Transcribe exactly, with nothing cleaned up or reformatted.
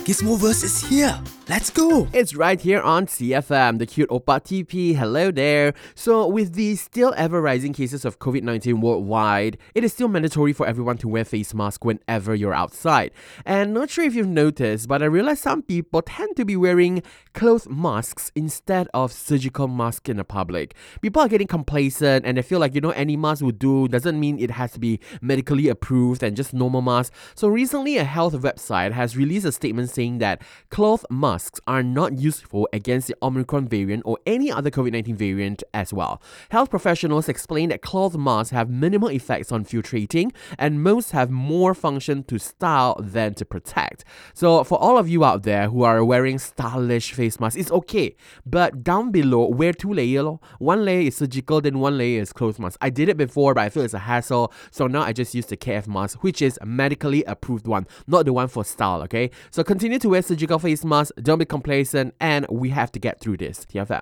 Gizmoverse is here. Let's go. It's right here on C F M, the cute Oppa T P. Hello there. So, with the still ever rising cases of covid nineteen worldwide, it is still mandatory for everyone to wear face mask whenever you're outside. And not sure if you've noticed, but I realize some people tend to be wearing cloth masks instead of surgical masks in the public. People are getting complacent and they feel like, you know, any mask would do. Doesn't mean it has to be medically approved and just normal masks. So recently, a health website has released a statement saying that cloth masks are not useful against the Omicron variant or any other covid nineteen variant as well. Health professionals explain that cloth masks have minimal effects on filtrating and most have more function to style than to protect. So for all of you out there who are wearing stylish face masks, it's okay. But down below, wear two layers. One layer is surgical, then one layer is cloth mask. I did it before, but I feel it's a hassle. So now I just use the K F mask, which is a medically approved one, not the one for style, okay? So continue to wear surgical face masks, don't be complacent, and we have to get through this. T F M.